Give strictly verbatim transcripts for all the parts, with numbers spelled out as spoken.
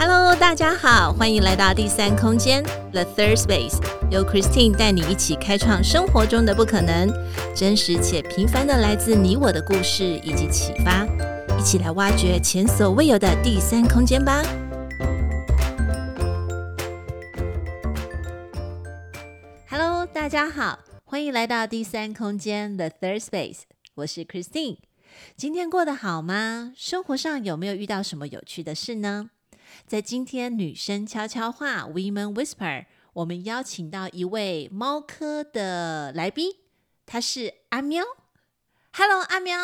Hello， 大家好，欢迎来到第三空间 The Third Space， 由 Christine 带你一起开创生活中的不可能，真实且平凡的来自你我的故事以及启发，一起来挖掘前所未有的第三空间吧。Hello， 大家好，欢迎来到第三空间 The Third Space， 我是 Christine。今天过得好吗？生活上有没有遇到什么有趣的事呢？在今天女生悄悄话 Women Whisper， 我们邀请到一位猫科的来宾，她是阿喵。Hello， 阿喵。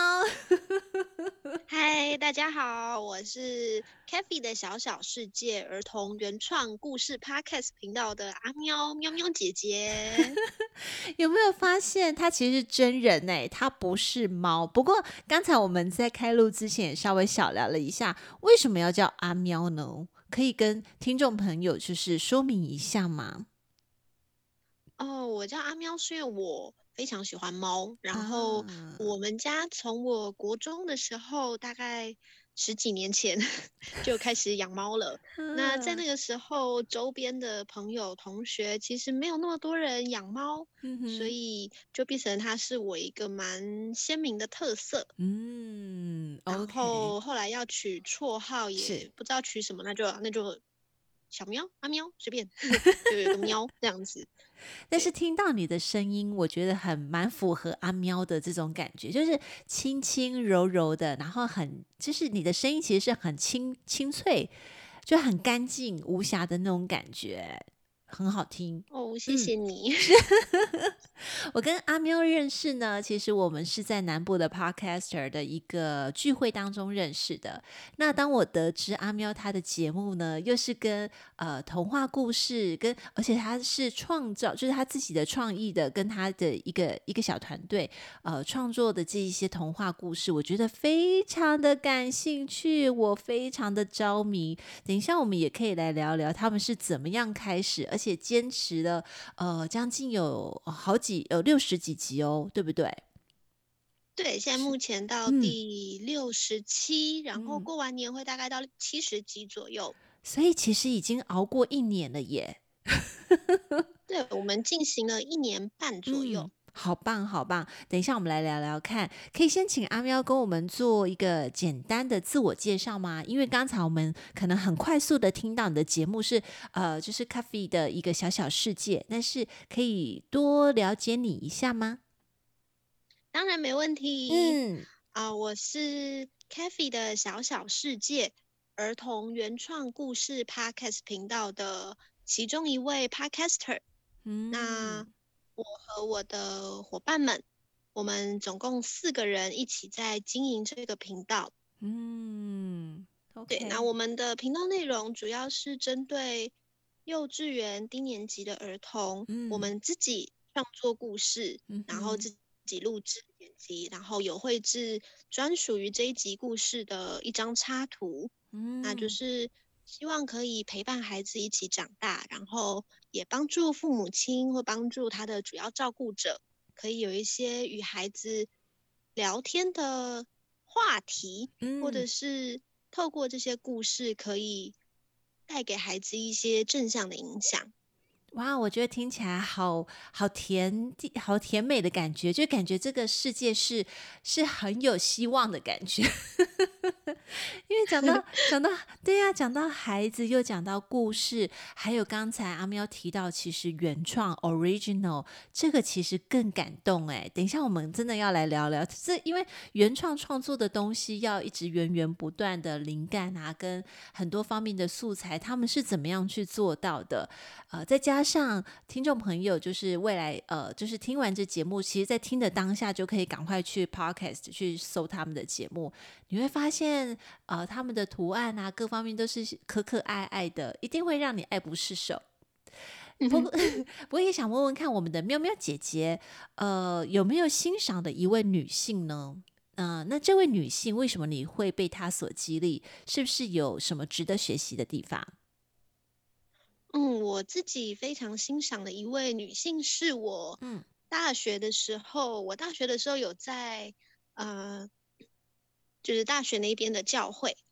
嗨，大家好，我是 Kathy 的小小世界儿童原创故事 Podcast 频道的阿喵喵喵姐姐。 有没有发现她其实是真人欸？她不是猫。不过刚才我们在开录之前也稍微小聊了一下，为什么要叫阿喵呢？可以跟听众朋友就是说明一下吗？ 哦，我叫阿喵是因为我非常喜欢猫，然后啊我们家从我国中的时候，大概十几年前就开始养猫了。那在那个时候，周边的朋友、同学其实没有那么多人养猫，所嗯哼以就变成它是我一个蛮鲜明的特色。 嗯然 ，OK， 后后来要取绰号是。 也不知道取什么，那就那就小喵、阿喵随便，就有个喵这样子。 但是对， 听到你的声音，我觉得很蛮符合阿喵的这种感觉，就是轻轻柔柔的，然后很就是你的声音其实是很清清脆，就很干净无瑕的那种感觉，很好听。 哦，谢嗯， 谢你。 我跟阿喵认识呢，其实我们是在南部的 Podcaster 的一个聚会当中认识的。那当我得知阿喵他的节目呢，又是跟呃童话故事跟，而且他是创造，就是他自己的创意的，跟他的一个一个小团队呃创作的这一些童话故事，我觉得非常的感兴趣，我非常的着迷。等一下我们也可以来聊聊他们是怎么样开始，而且坚持了呃将近有呃好几有六十几集哦，对不对？ 对，现在是， 目前到嗯第六十七，然后嗯， 过完年会大概到七十集左右。 所以其实已经熬过一年了耶。 对，我们进行了一年半左右。 嗯，好棒好棒！等一下我们来聊聊看，可以先请阿喵跟我们做一个简单的自我介绍吗？因为刚才我们可能很快速的听到你的节目是呃，就是 Coffee 的一个小小世界，但是可以多了解你一下吗？ 当然没问题。 嗯啊、我是 Kathy 的小小世界儿童原创故事 Podcast 频道的其中一位 Podcaster。那嗯我和我的伙伴们，我们总共四个人一起在经营这个频道。 嗯对，那 ，OK， 我们的频道内容主要是针对幼稚园低年级的儿童，我嗯们自己创作故事， 嗯哼然后自己录制剪辑，然后有绘制专属于这一集故事的一张插图，那就嗯。 是希望可以陪伴孩子一起长大，然后也帮助父母亲或帮助他的主要照顾者，可以有一些与孩子聊天的话题，或者嗯， 是透过这些故事，可以带给孩子一些正向的影响。 哇，我觉得听起来好好甜地好甜美的感觉，就感觉这个世界是是很有希望的感觉。因为讲到讲到对呀、讲到孩子，又讲到故事，还有刚才阿喵提到，其实原创 original 这个其实更感动哎。等一下我们真的要来聊聊这，因为原创创作的东西要一直源源不断的灵感啊，跟很多方面的素材，他们是怎么样去做到的？呃，再加上听众朋友，就是未来呃，就是听完这节目，其实在听的当下就可以赶快去 podcast 去搜他们的节目，你会发现，呃，他们的图案啊，各方面都是可可爱爱的，一定会让你爱不释手。不过，不过也想问问看，我们的喵喵姐姐，呃，有没有欣赏的一位女性呢？嗯、那这位女性为什么你会被她所激励？是不是有什么值得学习的地方？ 嗯，我自己非常欣赏的一位女性是我嗯大学的时候，我大学的时候有在呃，就是大学那边的教会，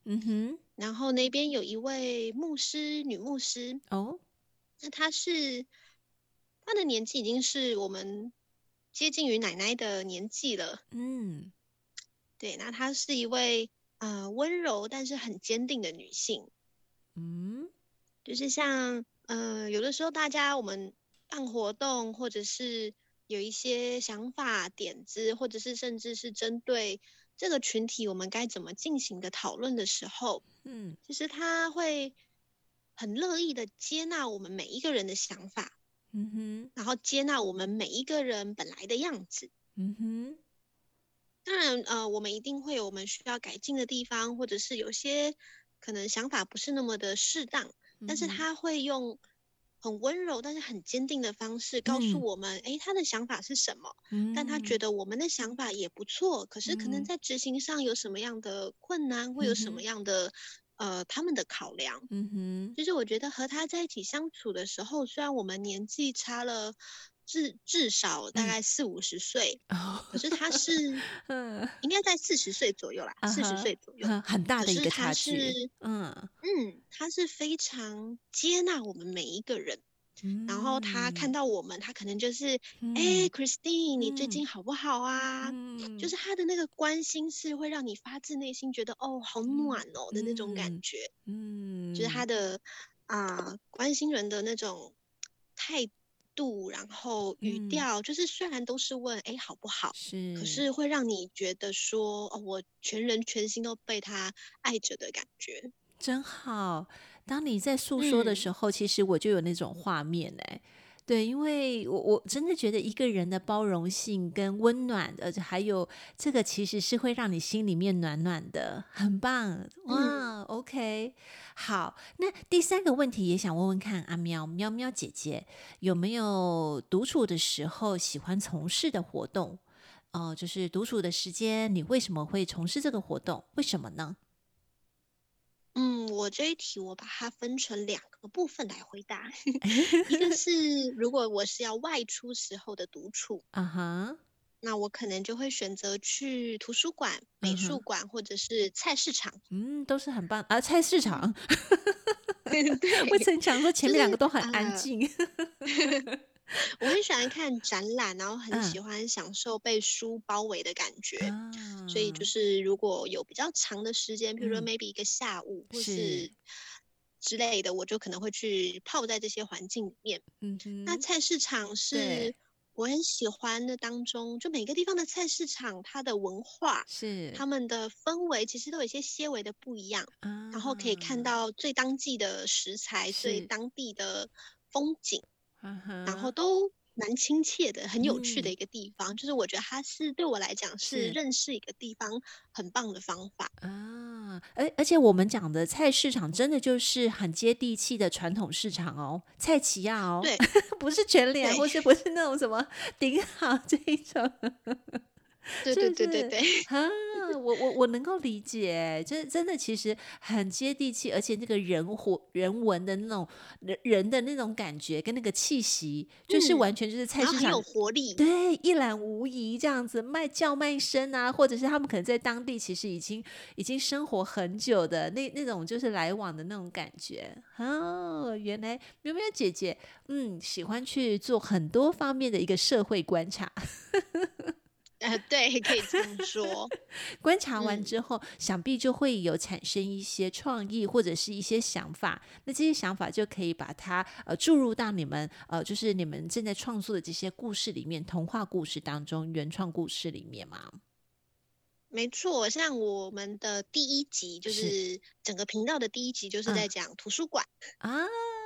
嗯哼， 然后那边有一位牧师，女牧师， 哦， 那她是她的年纪已经是我们接近于奶奶的年纪了。 嗯对，那她是一位呃温柔但是很坚定的女性。 嗯就是像呃，有的时候大家我们办活动，或者是有一些想法、点子，或者是甚至是针对这个群体我们该怎么进行的讨论的时候， 嗯其实他会很乐意的接纳我们每一个人的想法， 嗯哼然后接纳我们每一个人本来的样子。 嗯哼当然，呃，我们一定会有我们需要改进的地方，或者是有些可能想法不是那么的适当，但是嗯哼他会用很温柔但是很坚定的方式告诉嗯我们，诶，他的想法是什么，但他觉嗯得我们的想法也不错，可是可能嗯在执行上有什么样的困难，会有什么嗯哼样的呃他们的考量。 嗯哼就是我觉得和他在一起相处的时候，虽然我们年纪差了至至少大嗯概四五十岁， 哦， 可是他是嗯应该在四十岁左右啦四十啊哈， 岁左右。 很很大的一个可是他差距， 是嗯嗯，他是非常接纳我们每一个人，然后他看嗯到我们，他可能就是哎 c 嗯 h r i s t i n e 你最嗯近好不好啊？就嗯是他的那个关心是会让你发自内心觉得哦，好暖哦的那种感嗯觉。就是他嗯的啊、关心人的那种态度，然后语嗯， 调，就是虽然都是问哎好不好，可是。 是会让你觉得说哦，我全人全心都被他爱着的感觉。 真好。当你在诉说的嗯时候，其实我就有那种画面哎。对，因为我我真的觉得一个人的包容性跟温暖，而且还有这个其实是会让你心里面暖暖的，很棒嗯哇。OK，好，那第三个问题也想问问看阿喵喵喵姐姐有没有独处的时候喜欢从事的活动？哦、就是独处的时间，你为什么会从事这个活动？为什么呢？ 嗯，我这一题我把它分成两个部分来回答，一个是如果我是要外出时候的独处， 啊哈， 那我可能就会选择去图书馆、美嗯哼。 术馆或者是菜市场。 嗯，都是很棒啊！菜市场，我对， 曾想说前就是面两个都很安呃， 静。 我很喜欢看展览，然后很嗯喜欢享受被书包围的感觉。所以就啊， 是如果有比较长的时间，比如说嗯， maybe 一个下午或是， 是之类的，我就可能会去泡在这些环境里面。 嗯哼， 那菜市场是对， 我很喜欢的当中，就每个地方的菜市场，它的文化、 是他们的氛围其实都有一些些微的不一样，然后可以看啊， 到最当季的食材、最是， 当地的风景。 啊然后哈， 都蛮亲切的，很有趣的嗯， 一个地方。就是我觉得它是对我来讲是是认识一个地方很棒的方法。 啊，而而且我们讲的菜市场真的就是很接地气的传统市场哦，菜奇亚哦， 对不是全联， 对或是不是那种什么顶好这一种。 对对是不是？ 对对对， 啊，我我我能够理解，这真的其实很接地气，而且那个人活人文的那种人人的那种感觉跟那个气息，就是完嗯， 全就是菜然后很有市场。 活力。 对，一览无遗这样子卖叫卖声啊，或者是他们可能在当地其实已经已经生活很久的那那种就是来往的那种感觉哦。原来喵喵姐姐嗯喜欢去做很多方面的一个社会观察。 呃，对，可以这样说。 观察完嗯， 之后，想必就会有产生一些创意或者是一些想法。那这些想法就可以把它呃注入到你们呃就是你们正在创作的这些故事里面，童话故事当中，原创故事里面嘛。 没错，像我们的第一集，就是是整个频道的第一集，就是嗯在讲图书馆。 啊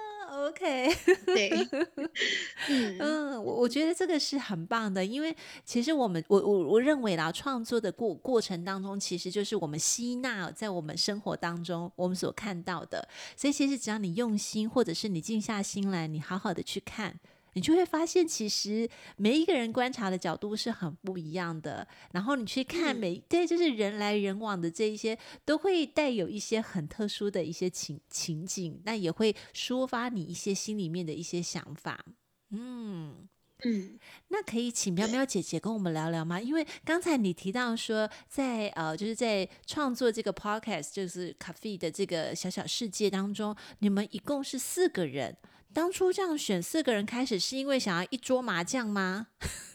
，OK。 对，嗯嗯，我我觉得这个是很棒的，因为其实我们我我我认为啦，创作的过过程当中，其实就是我们吸纳在我们生活当中我们所看到的，所以其实只要你用心，或者是你静下心来，你好好的去看。你就会发现，其实每一个人观察的角度是很不一样的。然后你去看嗯。 每对，就是人来人往的这一些，都会带有一些很特殊的一些情情景，那也会抒发你一些心里面的一些想法。嗯嗯， 那可以请喵对， 喵姐姐跟我们聊聊吗？因为刚才你提到说在，呃，就是在创作这个 podcast，就是咖啡的这个小小世界当中，你们一共是四个人。当初这样选四个人开始，是因为想要一桌麻将吗？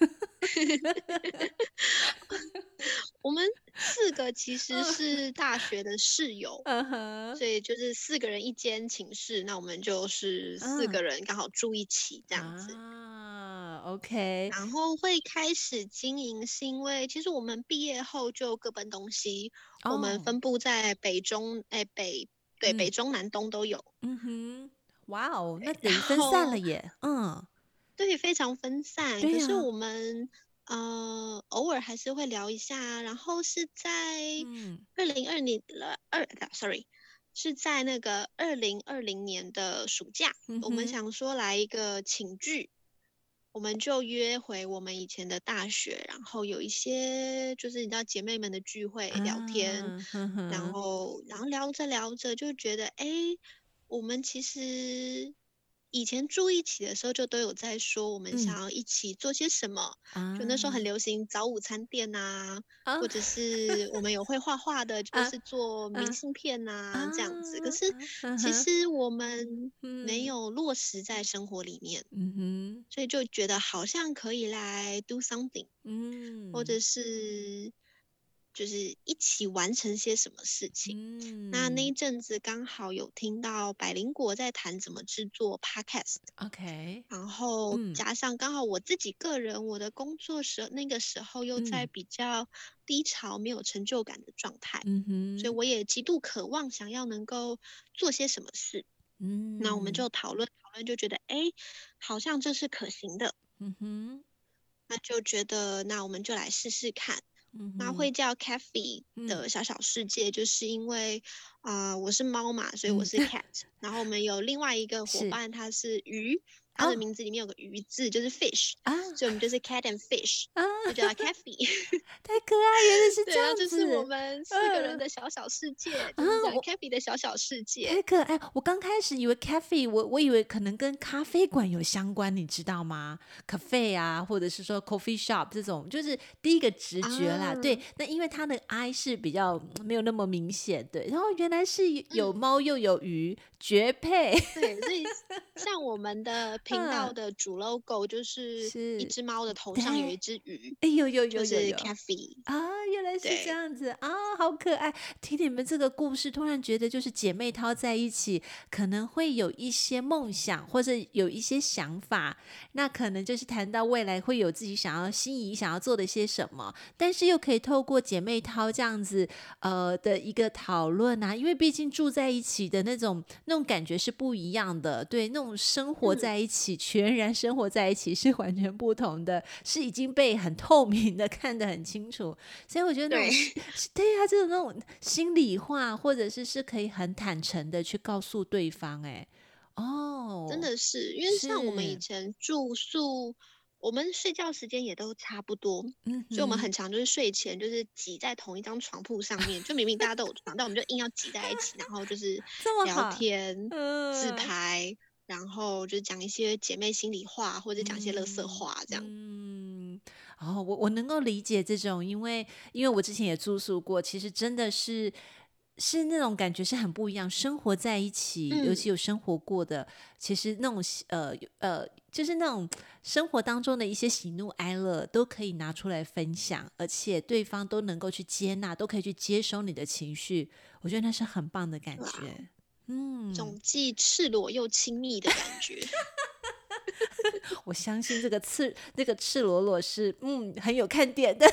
我们四个其实嗯是大学的室友， 嗯哼， 所以就是四个人一间寝室，那我们就是四嗯个人刚好住一起这样子。 啊，OK， 然后会开始经营，是因为其实我们毕业后就各奔东西，我们哦， 分布在北中，哎北，对，北嗯中南东都有。 嗯哼，哇哦，那等然于分散了后耶，嗯， 对，非常分散。 对呀、 可是我们呃偶尔还是会聊一下。然后是在嗯二零二零了二，sorry，是在那个二零二零年的暑假，我们嗯哼， 想说来一个寝聚。我们就约回我们以前的大学，然后有一些就是你知道姐妹们的聚会聊天， 啊，哼然哼， 后然后聊着聊着就觉得，哎，我们其实以前住一起的时候就都有在说，我们想嗯要一起做些什么。就那时候很啊流行早午餐店呐、 啊或者是我们有会画画的，就啊是做明啊信片啊， 呐、这样子。可是嗯哼， 其实我们没嗯有落实在生活里面。 嗯哼， 所以就觉得好像可以来 do something，或嗯者是就是一起完成些什么事情。那那嗯一阵子刚好有听到百灵果在谈怎么制作 podcast， ，OK， 然后嗯加上刚好我自己个人我的工作时那个时候又在嗯比较低潮、没有成就感的状态， 嗯所以哼， 我也极度渴望想要能够做些什么事。那我们嗯就讨论讨论，就觉得哎，好像这是可行的。 嗯哼， 那就觉得那我们就来试试看。 嗯哼， 那会叫 Cafe 嗯， 的小小世界，就是因为啊、呃我是猫嘛，所以我嗯， 是 cat。然后我们有另外一个伙是伴，他是鱼，他的哦名字里面有个鱼字，就是 fish， 啊所以我们就是 cat and fish， 啊， 就叫它 Cafe。 太可爱，原来是这对，然后样这是我子， 们四个人嗯的小小世界， 啊， 就是这样我 Cafe 的小小世界。 太可爱！我刚开始以为 cafe，我我以为可能跟咖啡馆有相关，你知道吗？cafe 啊，或者是说 coffee shop 这种，就是第一个直觉啦。对， 啊， 那因为它的 I 是比较嗯没有那么明显，对。然后原来是有嗯。 猫又有鱼，绝配。 对，所以像我们的频道嗯， 的主 logo 就是一是， 只猫的头对， 上有一只鱼， 哎，有有就是有有有。 Cafe。 啊，原来是这对， 样子啊，好可爱！听你们这个故事，突然觉得就是姐妹淘在一起，可能会有一些梦想，或者有一些想法，那可能就是谈到未来会有自己想要心仪想要做的些什么，但是又可以透过姐妹淘这样子呃的一个讨论啊，因为毕竟住在一起的那种那种感觉是不一样的，对，那种生活嗯， 在一起，全然生活在一起是完全不同的，是已经被很透明的看得很清楚。所以我觉得那种对， 是是对呀、这种那种心里话，或者是是可以很坦诚的去告诉对方、哎， 真哦， 的是因为像我们以是， 前住宿，我们睡觉时间也都差不多， 嗯所以我们哼， 很常就是睡前就是挤在同一张床铺上面，就明明大家都有床，但我们就硬要挤在一起，然后就是聊这么好， 天、自嗯拍，然后就讲一些姐妹心里话，或者讲一些垃圾嗯话，这样。 嗯，哦，我我能够理解这种，因为因为我之前也住宿过，其实真的是是那种感觉是很不一样。生活在一起，尤其嗯， 有生活过的，其实那种喜呃呃，就是那种生活当中的一些喜怒哀乐，都可以拿出来分享，而且对方都能够去接纳，都可以去接收你的情绪，我觉得那是很棒的感对啊， 觉。嗯， 总既赤裸又亲密的感觉。 我相信这个赤这个赤裸裸是嗯很有看点的。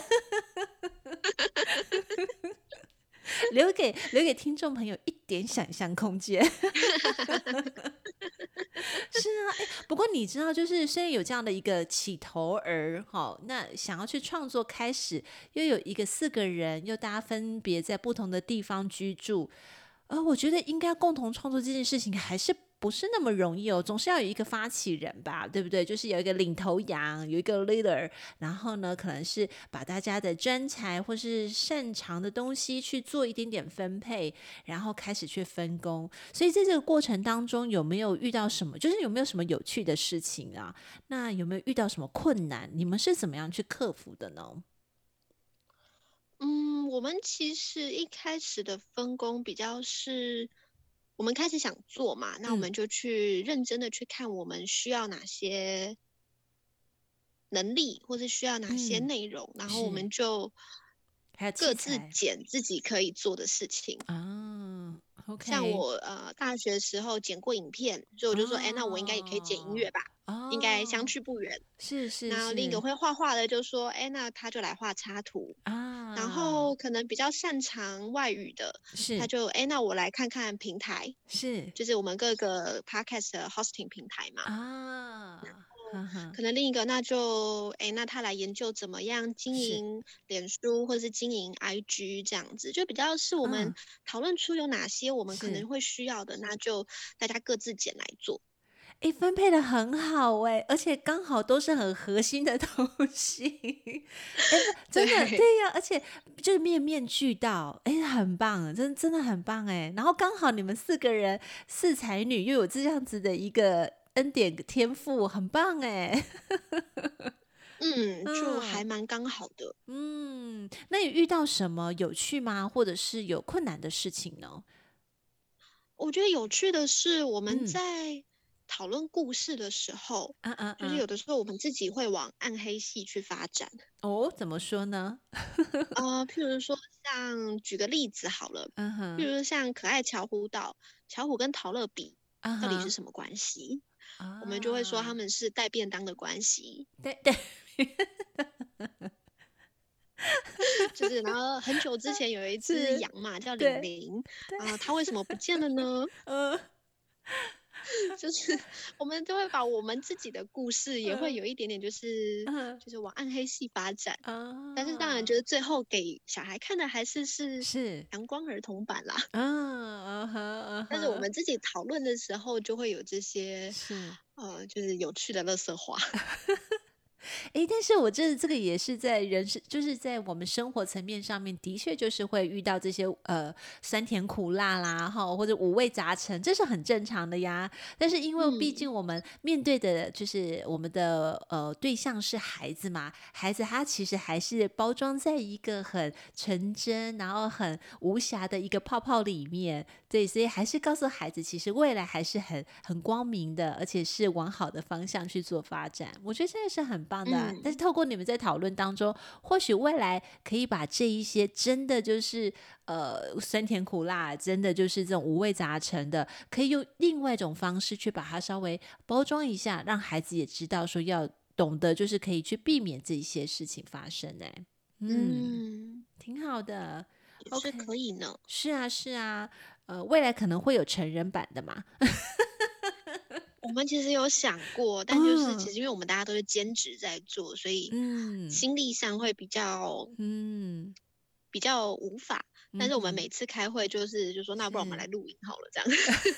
留给留给听众朋友一点想象空间。是啊，哎，不过你知道，就是虽然有这样的一个起头儿，哈，那想要去创作开始，又有一个四个人，又大家分别在不同的地方居住，呃，我觉得应该共同创作这件事情还是不是那么容易哦，总是要有一个发起人吧，对不对？就是有一个领头羊，有一个 leader，然后呢，可能是把大家的专才或是擅长的东西去做一点点分配，然后开始去分工。所以在这个过程当中，有没有遇到什么？就是有没有什么有趣的事情啊？那有没有遇到什么困难？你们是怎么样去克服的呢？ 嗯，我们其实一开始的分工比较是，我们开始想做嘛，那我嗯们就去认真的去看我们需要哪些能力，或是需要哪些嗯， 内容，然后我是， 们就还有器各自材捡自己可以做的事情。 啊像 ，OK， 我呃大学时候剪过影片，所以我就说，哎，那我应该也可以剪音哦乐吧，应该相哦， 去不远。 是是那另一个是会画画的就说，哎，那他就来画插图。然啊， 后可能比较擅长外语的，他是就哎，那我来看看平台， 是就是我们各个 podcast 的 hosting 平台嘛。 啊，哈哈， 可能另一个那就哎，那他来研究怎么样经是， 营脸书或者是经营 I G 这样子，就比较是我们嗯， 讨论出有哪些我们可是。 能会需要的，那就大家各自捡来做。 诶，分配的很好诶，而且刚好都是很核心的东西。诶，不，真的， 对， 对呀，而且就是面面俱到，诶，很棒，真真的很棒诶。然后刚好你们四个人四才女又有这样子的一个恩典天赋，很棒诶。 嗯，就还嗯蛮刚好的。 嗯，那你遇到什么有趣吗？或者是有困难的事情呢？ 我觉得有趣的是，我们嗯， 在讨论故事的时候， 啊啊啊， 就是有的时候我们自己会往暗黑系去发展。 哦，怎么说呢？ 呃，譬如说像举个例子好了， 嗯哼， 譬如说像可爱巧虎岛，巧虎跟陶乐比到底是啊哈， 什么关系？我们就会说他啊， 们是带便当的关系。 对对。 就是然后很久之前有一只是， 羊嘛，叫玲对玲， 对， 啊、它为什么不见了呢？ 嗯就是我们就会把我们自己的故事也会嗯有一点点，就是嗯就是往暗黑系发展。但是当然，就啊， 是最后给小孩看的还是是是， 阳光儿童版啦。 啊啊哈啊但是我哈， 们自己讨论的时候，就会有这些是。 呃，就是有趣的垃圾话。 诶，但是我这这个也是在人生，就是在我们生活层面上面，的确就是会遇到这些呃酸甜苦辣啦，哈，或者五味杂陈，这是很正常的呀。但是因为毕嗯， 竟我们面对的就是我们的呃对象是孩子嘛，孩子他其实还是包装在一个很纯真，然后很无瑕的一个泡泡里面，对，所以还是告诉孩子，其实未来还是很很光明的，而且是往好的方向去做发展。我觉得这个是很棒的啊。但是嗯， 透过你们在讨论当中，或许未来可以把这一些真的就是呃酸甜苦辣，真的就是这种五味杂陈的，可以用另外一种方式去把它稍微包装一下，让孩子也知道说要懂得，就是可以去避免这一些事情发生。哎，嗯， 嗯， 挺好的。 也是 OK， 可以呢。 是啊，是啊，呃，未来可能会有成人版的嘛。 我们其实有想过，但就是其嗯实因为我们大家都是兼职在做，所以嗯心力上会比较嗯比较无法。但是我们嗯哼， 每次开会就是就说，那不然我们来是。 录影好了，这样。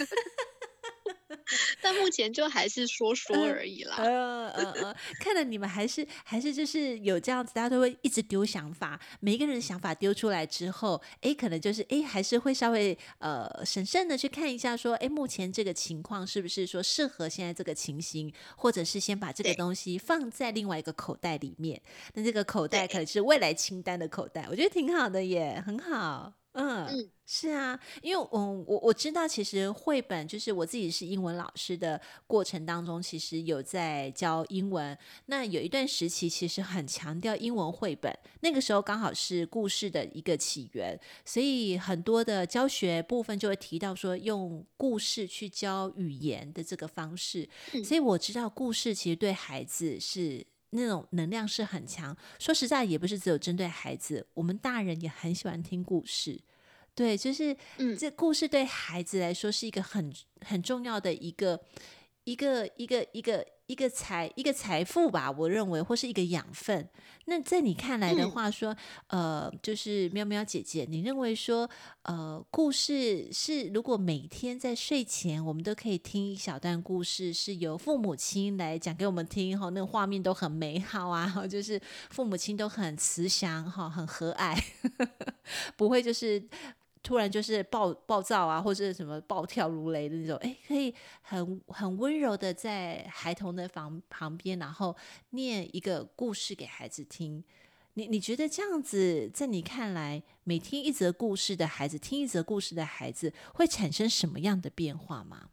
但目前就还是说说嗯而已啦。 呃呃呃，看来你们还是还是就是有这样子，大家都会一直丢想法，每一个人的想法丢出来之后，诶，可能就是诶，还是会稍微呃审慎的去看一下，说，诶，目前这个情况是不是说适合现在这个情形，或者是先把这个对东西放在另外一个口袋里面，那这个口袋可对， 能是未来清单的口袋，我觉得挺好的耶，很好，嗯。 嗯是啊，因为嗯，我我知道，其实绘本就是我自己是英文老师的过程当中，其实有在教英文。那有一段时期，其实很强调英文绘本，那个时候刚好是故事的一个起源，所以很多的教学部分就会提到说，用故事去教语言的这个方式。所嗯， 以我知道，故事其实对孩子是。那种能量是很强，说实在也不是只有针对孩子，我们大人也很喜欢听故事。对，就是嗯， 这故事对孩子来说是一个很很重要的一个一个一个一个一个财一个财富吧，我认为或是一个养分。那在你看来的嗯话说，呃，就是喵喵姐姐，你认为说，呃，故事是如果每天在睡前我们都可以听一小段故事，是由父母亲来讲给我们听哈，那个画面都很美好啊，就是父母亲都很慈祥哈，很和蔼，不会就是突然就是暴暴躁啊，或者什么暴跳如雷的那种，哎，可以很很温柔的在孩童的房旁边，然后念一个故事给孩子听。你你觉得这样子，在你看来，每听一则故事的孩子，听一则故事的孩子，会产生什么样的变化吗？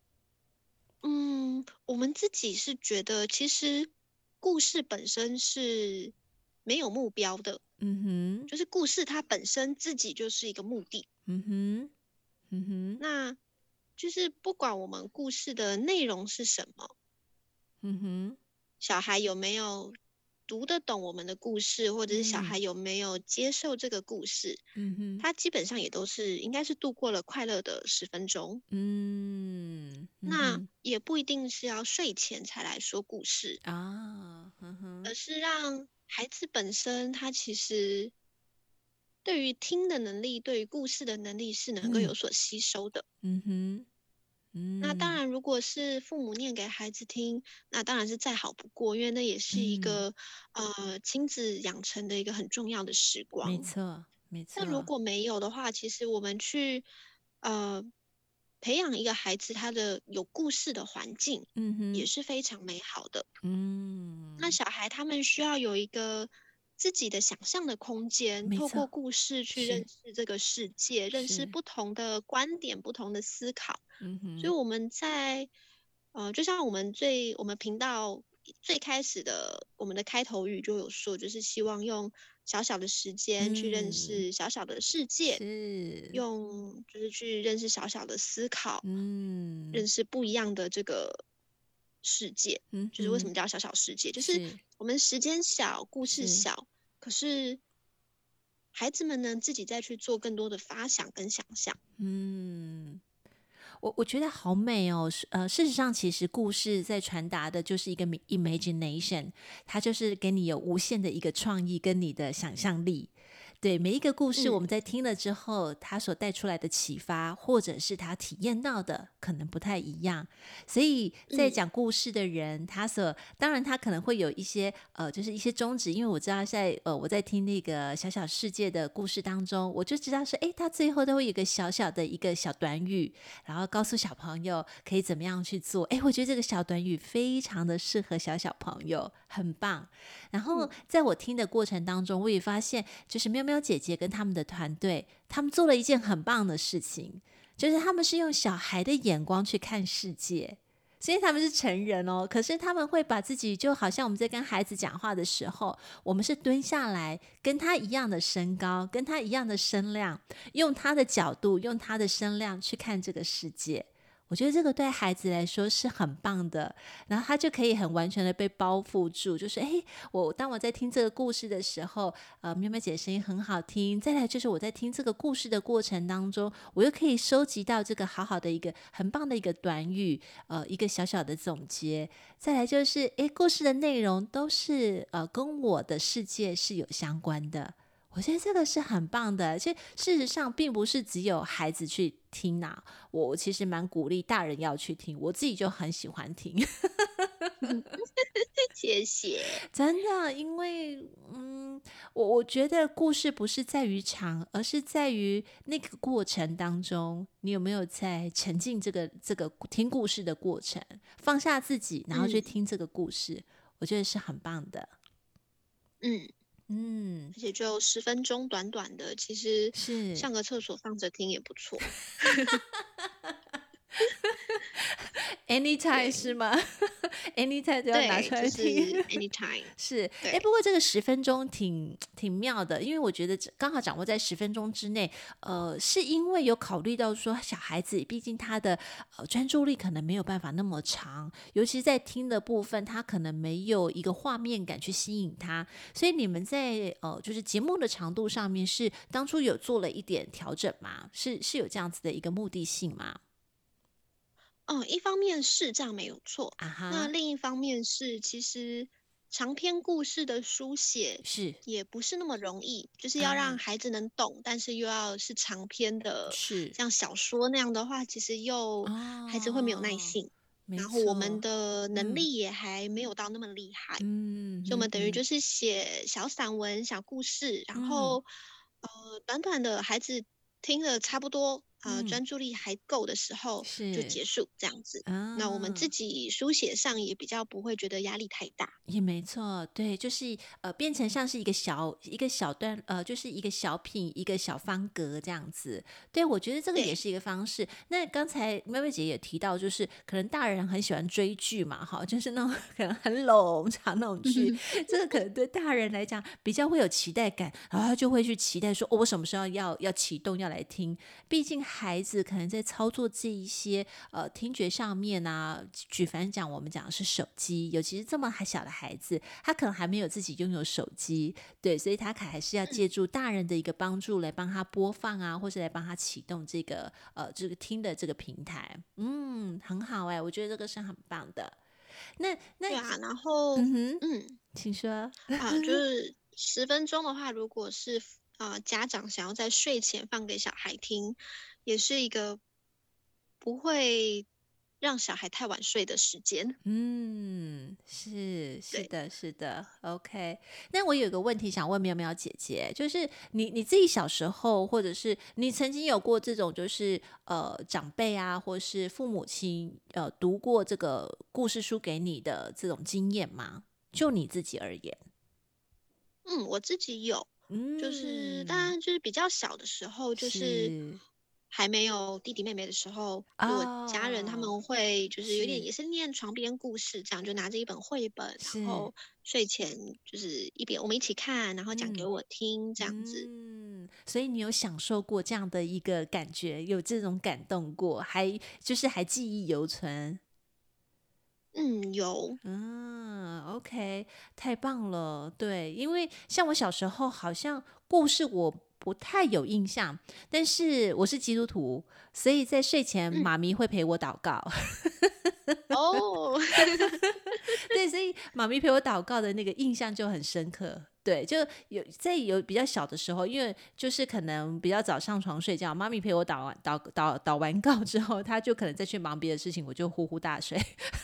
嗯，我们自己是觉得，其实故事本身是没有目标的， 嗯哼， 就是故事它本身自己就是一个目的。 嗯哼，嗯哼， 那就是不管我们故事的内容是什么， 嗯哼， 小孩有没有读得懂我们的故事，或者是小嗯孩有没有接受这个故事， 嗯哼， 他基本上也都是应该是度过了快乐的十分钟。 嗯嗯那哼， 也不一定是要睡前才来说故事， 啊，嗯哼， 而是让孩子本身他其实对于听的能力，对于故事的能力是能够嗯有所吸收的。 嗯哼，嗯那当然，如果是父母念给孩子听，那当然是再好不过，因为那也是一嗯， 个呃亲子养成的一个很重要的时光。 没错没错， 但如果没有的话，其实我们去呃培养一个孩子他的有故事的环境，也嗯哼， 是非常美好的。那嗯， 小孩他们需要有一个自己的想象的空间， 没错， 透过故事去认是识这个世界，认识是， 不同的观点、不同的思考。 嗯哼， 所以我们在呃，就像我们最我们频道最开始的我们的开头语就有说，就是希望用小小的时间去认嗯， 识小小的世界， 是， 用就是去认识小小的思考， 嗯认识不一样的这个世界。就是为什嗯哼， 么叫小小世界，就是是我们时间小，故事是， 小，可是孩子们呢自己再去做更多的发想跟想象。 嗯。我我觉得好美哦，是呃，事实上，其实故事在传达的就是一个 mi- imagination，它就是给你有无限的一个创意跟你的想象力。对每一个故事，我嗯们在听了之后，它所带出来的启发，或者是他体验到的，可能不太一样。所以在嗯讲故事的人，他所当然他可能会有一些呃，就是一些宗旨，因为我知道在呃我在听那个小小世界的故事当中，我就知道是诶，他最后都会有一个小小的一个小短语，然后告诉小朋友可以怎么样去做。诶，我觉得这个小短语非常的适合小小朋友，很棒。然后嗯在我听的过程当中，我也发现，就是喵喵姐姐跟他们的团队，他们做了一件很棒的事情，就是他们是用小孩的眼光去看世界。所以他们是成人哦，可是他们会把自己就好像我们在跟孩子讲话的时候，我们是蹲下来，跟他一样的身高，跟他一样的声量，用他的角度，用他的声量去看这个世界。我觉得这个对孩子来说是很棒的，然后他就可以很完全的被包覆住，就是诶，我当我在听这个故事的时候，呃，喵喵姐的声音很好听。再来就是我在听这个故事的过程当中，我又可以收集到这个好好的一个很棒的一个短语，呃，一个小小的总结。再来就是，诶，故事的内容都是呃跟我的世界是有相关的。我觉得这个是很棒的，其实事实上并不是只有孩子去听呐、我其实蛮鼓励大人要去听，我自己就很喜欢听。 谢谢。 真的，因为嗯，我我觉得故事不是在于长，而是在于那个过程当中，你有没有在沉浸这个这个听故事的过程，放下自己，然后去嗯听这个故事，我觉得是很棒的。 嗯， 嗯， 而且就十分钟，短短的，其实是。 上个厕所放着听也不错。 Anytime 是对吗？Anytime 都要拿对， 出来就是听。 anytime。 是，哎，不对， 过这个十分钟挺挺妙的，因为我觉得这刚好掌握在十分钟之内。呃，是因为有考虑到说小孩子，毕竟他的呃专注力可能没有办法那么长，尤其在听的部分，他可能没有一个画面感去吸引他，所以你们在呃就是节目的长度上面是当初有做了一点调整吗？是是有这样子的一个目的性吗？ 嗯，一方面是这样没有错， 啊哈， 那另一方面是，其实长篇故事的书写是也不是那么容易，就是要让啊， 孩子能懂，但是又要是长篇的， 是像小说那样的话，其实又孩子会没有耐哦， 性， 没然后我们错， 的能嗯力也还没有到那么厉害。 嗯所以我们等于嗯嗯就是写小散文、小故事，然嗯后呃，短短的孩子听了差不多，呃， 嗯， 专注力还够的时候就是结束这样子。那我们自啊。 己书写上也比较不会觉得压力太大。 也没错，对，就是呃，变成像是一个小一个小段，呃，就是一个小品，一个小方格这样子。对，我觉得这个也对， 是一个方式。那刚才妹妹姐也提到，就是可能大人很喜欢追剧嘛，哈，就是那种可能很冗长那种剧，这个可能对大人来讲比较会有期待感，然后他就会去期待说，哦，我什么时候要要启动要来听。毕竟孩子可能在操作这一些呃听觉上面啊，举凡讲我们讲的是手机，尤其是这么还小的孩子，他可能还没有自己拥有手机，对，所以他可还是要嗯， 借助大人的一个帮助来帮他播放啊，或是来帮他启动这个呃这个听的这个平台。嗯，很好哎、我觉得这个是很棒的。那那对啊，然后嗯哼， 嗯请说。 啊，就是十分钟的话，如果是呃家长想要在睡前放给小孩听，也是一个不会让小孩太晚睡的时间。 嗯，是是对。 的，是的，OK。那我有一个问题想问喵喵姐姐，就是你你自己小时候，或者是你曾经有过这种，就是呃长辈啊，或是父母亲呃读过这个故事书给你的这种经验吗？就你自己而言， 嗯，我自己有，就是当嗯， 然就是比较小的时候，就是是还没有弟弟妹妹的时候，就我家人他哦， 们会就是有点是也是念床边故事，这样就拿着一本绘本，然是， 后睡前就是一边我们一起看，然后讲给嗯。 我听，这样子。 嗯，所以你有享受过这样的一个感觉，有这种感动过，还就是还记忆犹存。 嗯，有， 嗯，OK，太棒了。对，因为像我小时候，好像故事我不太有印象，但是我是基督徒，所以在睡前嗯， 妈咪会陪我祷告。 哦， 对，所以妈咪陪我祷告的那个印象就很深刻。对，就有在有比较小的时候，因为就是可能比较早上床睡觉，妈咪陪我祷完祷祷祷完告之后，她就可能再去忙别的事情，我就呼呼大睡。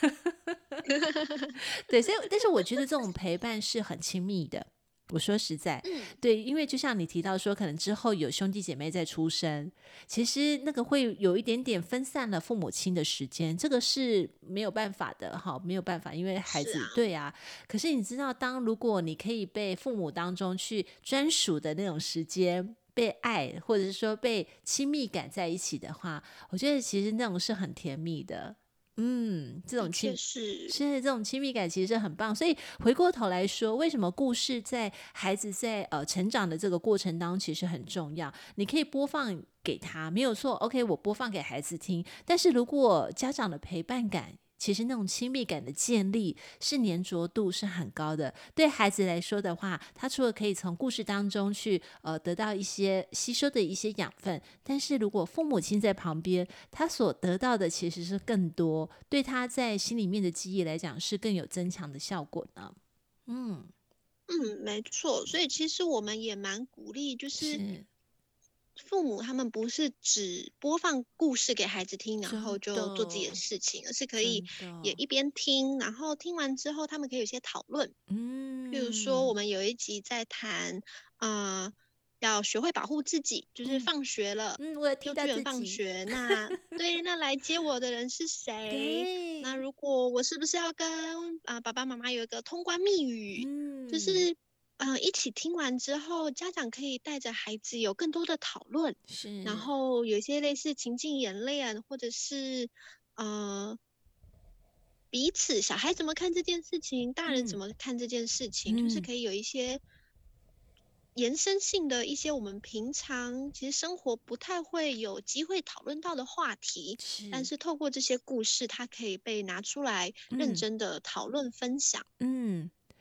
对，所以但是我觉得这种陪伴是很亲密的。我说实在， 嗯， 对，因为就像你提到说，可能之后有兄弟姐妹在出生，其实那个会有一点点分散了父母亲的时间，这个是没有办法的哈，没有办法，因为孩是啊， 子对啊。可是你知道，当如果你可以被父母当中去专属的那种时间。被爱，或者是说被亲密感在一起的话，我觉得其实那种是很甜蜜的。嗯，这的确种亲是， 是这种亲密感其实是很棒，所以回过头来说，为什么故事在孩子在呃成长的这个过程当中其实很重要？你可以播放给他，没有错，OK，我播放给孩子听。但是如果家长的陪伴感，其实那种亲密感的建立是粘着度是很高的。对孩子来说的话，他除了可以从故事当中去呃得到一些吸收的一些养分，但是如果父母亲在旁边，他所得到的其实是更多，对他在心里面的记忆来讲是更有增强的效果呢。嗯， 嗯，没错。所以其实我们也蛮鼓励，就是是父母他们不是只播放故事给孩子听，然后真就做自己的的， 事情，而是可以真的， 也一边听，然后听完之后，他们可以有一些讨论。譬如说，我嗯们有一集在谈，呃，要学会保护自己，就是嗯放学了， 嗯，我有提到幼稚园自己， 放学，那对，那来接我的人是谁？那对， 如果我是不是要跟啊、呃爸爸妈妈有一个通关密语？就嗯， 是呃，一起听完之后，家长可以带着孩子有更多的讨论，然是， 后有一些类似情境演练，或者是呃彼此小孩怎么看这件事情，大人怎嗯么看这件事情，就是嗯， 可以有一些延伸性的一些我们平常其实生活不太会有机会讨论到的话题，但是， 是透过这些故事，它可以被拿出来认嗯真的讨论分享。 嗯。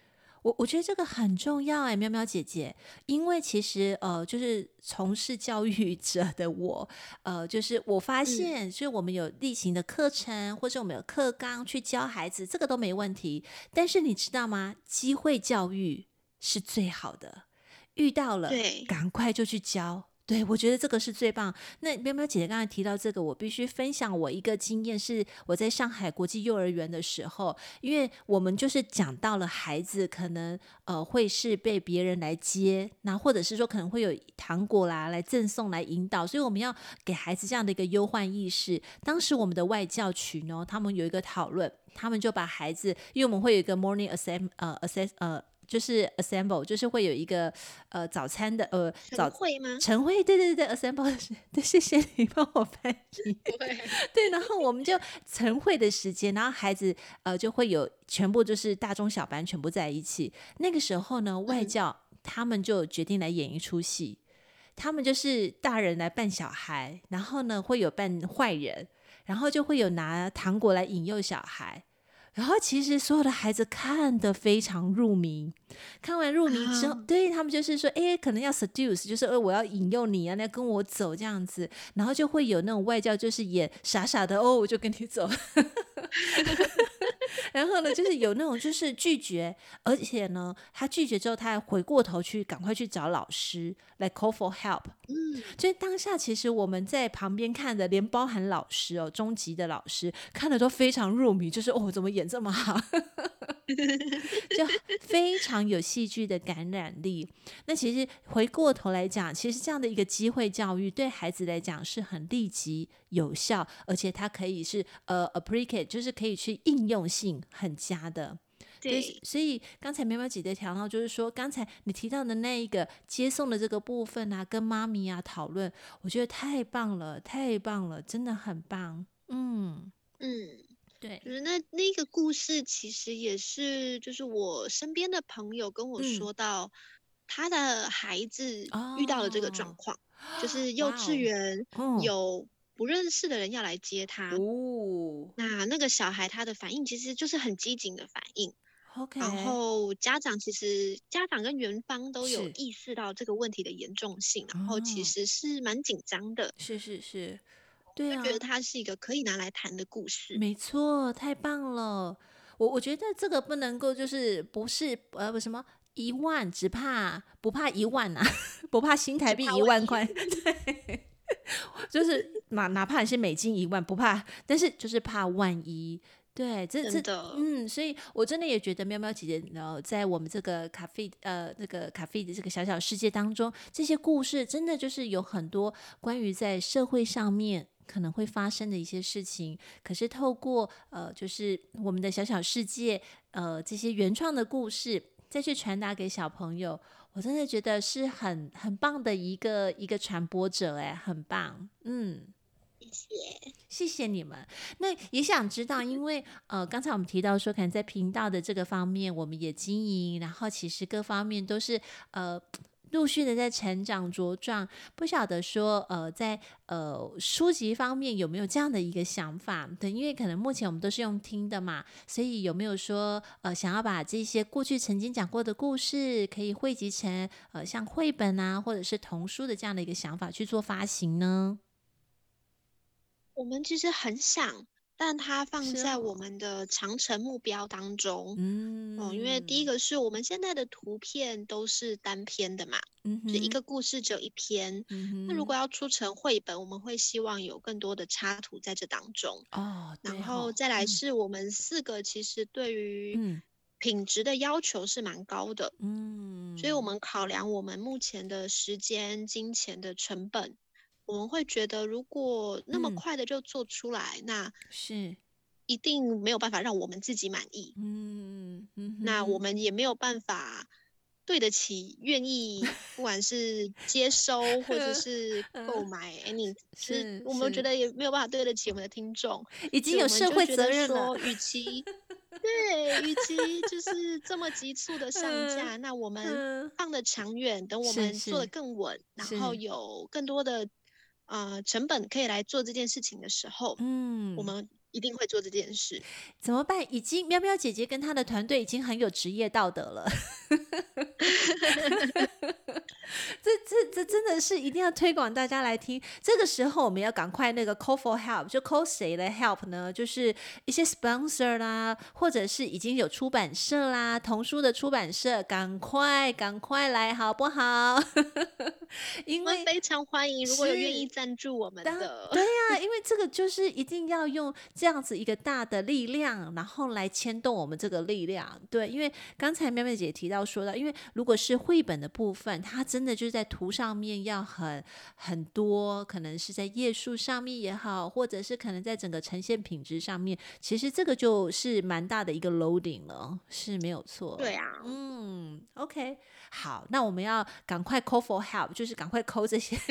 我我觉得这个很重要哎，喵喵姐姐，因为其实呃，就是从事教育者的我，呃，就是我发嗯， 现，就是我们有例行的课程，或者我们有课纲去教孩子，这个都没问题。但是你知道吗？机会教育是最好的，遇到了对， 赶快就去教。对，我觉得这个是最棒。那喵喵姐姐刚才提到这个，我必须分享我一个经验，是我在上海国际幼儿园的时候，因为我们就是讲到了孩子可能呃会是被别人来接，那或者是说可能会有糖果啦来赠送来引导，所以我们要给孩子这样的一个忧患意识。当时我们的外教群呢，他们有一个讨论，他们就把孩子，因为我们会有一个 morning assem 呃 assess 呃。就是 assemble，就是会有一个呃早餐的呃晨早会吗？ 晨会，对对对对，assemble，对，谢谢你帮我翻译。 对， 对，然后我们就晨会的时间，然后孩子呃就会有全部就是大中小班全部在一起。那个时候呢，外嗯， 教他们就决定来演一出戏，他们就是大人来扮小孩，然后呢会有扮坏人，然后就会有拿糖果来引诱小孩。然后其实所有的孩子看得非常入迷，看完入迷之后， 啊， 对他们就是说，哎，可能要 seduce，就是呃我要引诱你啊，你要跟我走这样子，然后就会有那种外教就是演傻傻的哦，我就跟你走，然后呢，就是有那种就是拒绝，而且呢，他拒绝之后，他还回过头去赶快去找老师来 call for help。 嗯， 所以当下其实我们在旁边看的，连包含老师哦，中级的老师看的都非常入迷，就是哦，怎么演这么好？就非常有戏剧的感染力。那其实回过头来讲，其实这样的一个机会教育对孩子来讲是很立即有效，而且它可以是呃 applicate，就是可以去应用性很佳的。对， 对。 所以刚才苗苗姐姐谈到，就是说刚才你提到的那一个接送的这个部分啊，跟妈咪啊讨论，我觉得太棒了，太棒了，真的很棒。嗯， 嗯， 对， 就是那那个故事，其实也是，就是我身边的朋友跟我嗯， 说到，他的孩子遇到了这个状哦， 况，就是幼稚哇哦， 园嗯， 有不认识的人要来接他， 哦那那个小孩他的反应其实就是很机警的反应，然 ，OK， 后家长其实家长跟园方都有是， 意识到这个问题的严重性，然后其哦， 实是蛮紧张的， 是是是，对就觉得啊， 它是一个可以拿来谈的故事。 没错，太棒了。我我觉得这个不能够就是不是呃不什么一万，只怕不怕一万啊，不怕新台只币怕万一， 一万块，对，就是哪哪怕你是美金一万，不怕，但是就是怕万一。对，这这真的， 嗯，所以我真的也觉得喵喵姐姐呃，在我们这个咖啡呃这个咖啡的这个小小世界当中，这些故事真的就是有很多关于在社会上面可能会发生的一些事情，可是透过呃就是我们的小小世界呃这些原创的故事，再去传达给小朋友，我真的觉得是很很棒的一个一个传播者，哎，很棒，嗯。 谢谢。 谢谢你们。那也想知道，因为呃，刚才我们提到说，可能在频道的这个方面，我们也经营，然后其实各方面都是呃。陆续的在成长茁壮，不晓得说，呃，在呃书籍方面有没有这样的一个想法？对，因为可能目前我们都是用听的嘛，所以有没有说，呃，想要把这些过去曾经讲过的故事，可以汇集成呃像绘本啊，或者是童书的这样的一个想法去做发行呢？ 我们其实很想，但它放在我是哦， 们的长程目标当中。哦，因为第一嗯。 个是我们现在的图片都是单篇的嘛，就一嗯哼， 个故事只有一篇。 嗯那如果哼， 要出成绘本，我们会希望有更多的插图在这当中。 哦，对然后哈， 再来嗯是我们四个其实对于嗯品质的要求是蛮高的，所以我嗯们考量我们目前的时间、金钱的成本，我们会觉得如果那么嗯， 快的就做出来，那是， 一定没有办法让我们自己满意， 嗯嗯那我哼， 们也没有办法对得起愿意不管是接收或者是购嗯， 买 any，就是我们觉是是， 得也没有办法对得起我们的听众， 已经所以我有社会们就觉得责任了， 说，与其对，与其就是这么急促的上嗯架，那我们嗯， 放得长远，等我们做得是是更稳，然后是， 有更多的呃成本可以来做这件事情的时候，我嗯们一定会做这件事。 怎么办？已经喵喵姐姐跟她的团队已经很有职业道德了。这这这真的是一定要推广大家来听。这个时候我们要赶快那个 call for help， 就 call 谁来 help 呢？就是一些 sponsor 啦，或者是已经有出版社啦，童书的出版社，赶快赶快来好不好？因为我们非常欢迎，如果有愿意赞助我们的。 对呀、啊，因为这个就是一定要用这样子一个大的力量，然后来牵动我们这个力量。对，因为刚才喵喵姐提到说到，因为如果是绘本的部分，它真的就是在图上面要很很多，可能是在页数上面也好，或者是可能在整个呈现品质上面，其实这个就是蛮大的一个 loading 了，是没有错。 对啊， 嗯 ，OK， 好，那我们要赶快 call for help， 就是赶快 call 这些。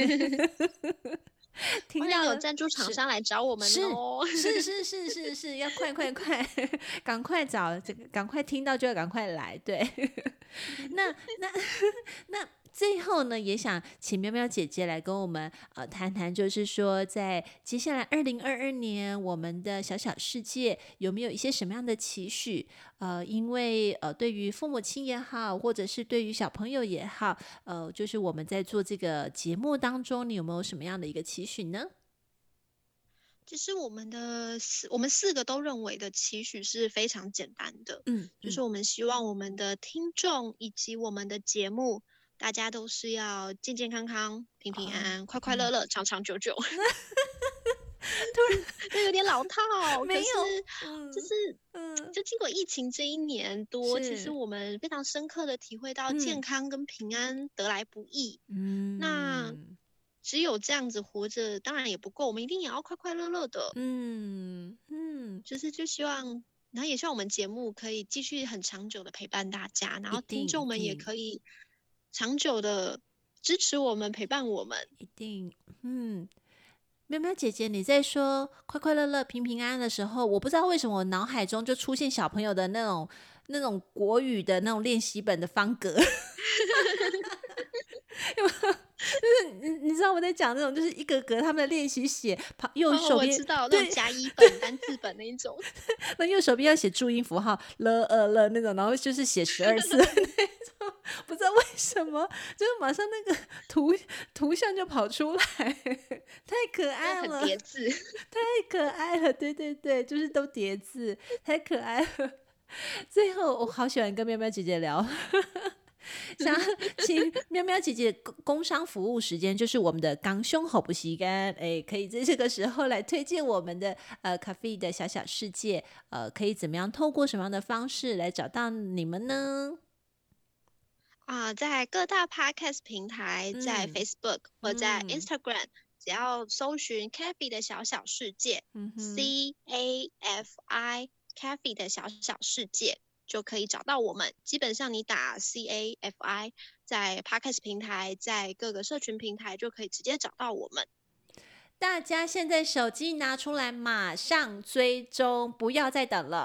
听到有赞助厂商来找我们哦， 是是是是是，要快快快，赶快找，这个赶快听到就要赶快来，对。那那那最后呢，也想请喵喵姐姐来跟我们呃谈谈，就是说在接下来二零二二年，我们的小小世界有没有一些什么样的期许？呃，因为呃，对于父母亲也好，或者是对于小朋友也好，呃，就是我们在做这个节目当中，你有没有什么样的一个期许呢？ 其实我们的四，我们四个都认为的期许是非常简单的， 嗯， 就是我们希望我们的听众以及我们的节目，大家都是要健健康康、平平安安、哦、快快乐乐、嗯、长长久久。 突然就有点老套， 没有， 嗯、就是、嗯、就经过疫情这一年多，其实我们非常深刻的体会到健康跟平安得来不易。嗯，那只有这样子活着，当然也不够，我们一定也要快快乐乐的。嗯嗯，就是就希望，然后也希望我们节目可以继续很长久的陪伴大家，然后听众们也可以长久的支持我们、陪伴我们。 一定，嗯。喵喵姐姐，你在说快快乐乐、平平安安的时候，我不知道为什么我脑海中就出现小朋友的那种那种国语的那种练习本的方格。就是你你知道我在讲那种，就是一个格他们的练习写，右手边、 哦、我知道那种甲乙本、单字本那一种， 那右手边要写注音符号了呃了那种，然后就是写十二次那种，不知道为什么，就是马上那个图图像就跑出来，太可爱了， 很叠字， 太可爱了，对对对，就是都叠字，太可爱了。最后我好喜欢跟喵喵姐姐聊。想请喵喵姐姐工商服务时间，就是我们的港胸口不吸干，哎，可以在这个时候来推荐我们的呃咖啡的小小世界，呃，可以怎么样透过什么样的方式来找到你们呢？ 啊，在各大 podcast 平台，在 Facebook、嗯、或在 Instagram，、嗯、只要搜寻 Cafi 的小小世界、嗯、C A F I Cafi 的小小世界。就可以找到我们。基本上你打 C A F I 在 Podcast 平台，在各个社群平台就可以直接找到我们。 大家现在手机拿出来，马上追踪，不要再等了。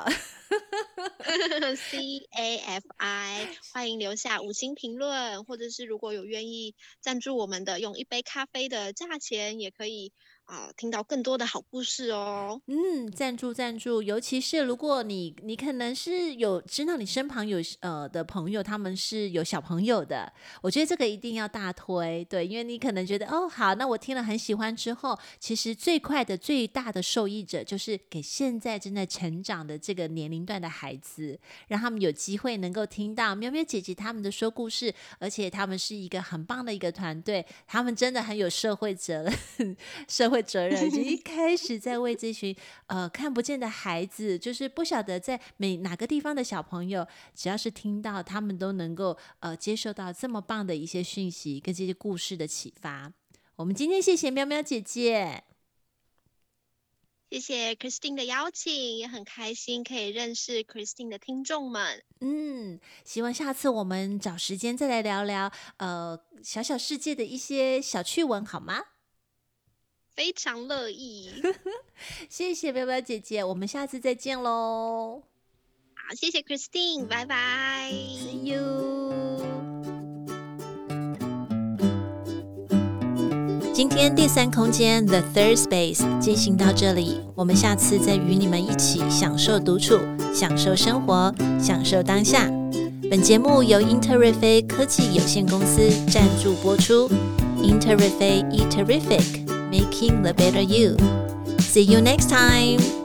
C A F I 欢迎留下五星评论，或者是如果有愿意赞助我们的，用一杯咖啡的价钱也可以。啊，听到更多的好故事哦。 嗯，赞助赞助，尤其是如果你你可能是有知道你身旁有呃的朋友，他们是有小朋友的，我觉得这个一定要大推，对，因为你可能觉得哦好，那我听了很喜欢之后，其实最快的最大的受益者就是给现在正在成长的这个年龄段的孩子，让他们有机会能够听到喵喵姐姐他们的说故事，而且他们是一个很棒的一个团队，他们真的很有社会责任，社会。责任就一开始在为这群呃看不见的孩子，就是不晓得在每哪个地方的小朋友，只要是听到，他们都能够呃接受到这么棒的一些讯息跟这些故事的启发。我们今天谢谢喵喵姐姐， 谢谢 Christine 的邀请，也很开心可以认识 Christine 的听众们。 嗯，希望下次我们找时间再来聊聊呃小小世界的一些小趣闻，好吗？ 非常乐意。 谢谢喵喵姐姐，我们下次再见喽。 好，谢谢 Christine， 拜拜 See you。 今天第三空间 The Third Space 进行到这里，我们下次再与你们一起享受独处，享受生活，享受当下。本节目由英特瑞飞科技有限公司赞助播出。英特瑞飞 E Terrific Making the Better You。See you next time.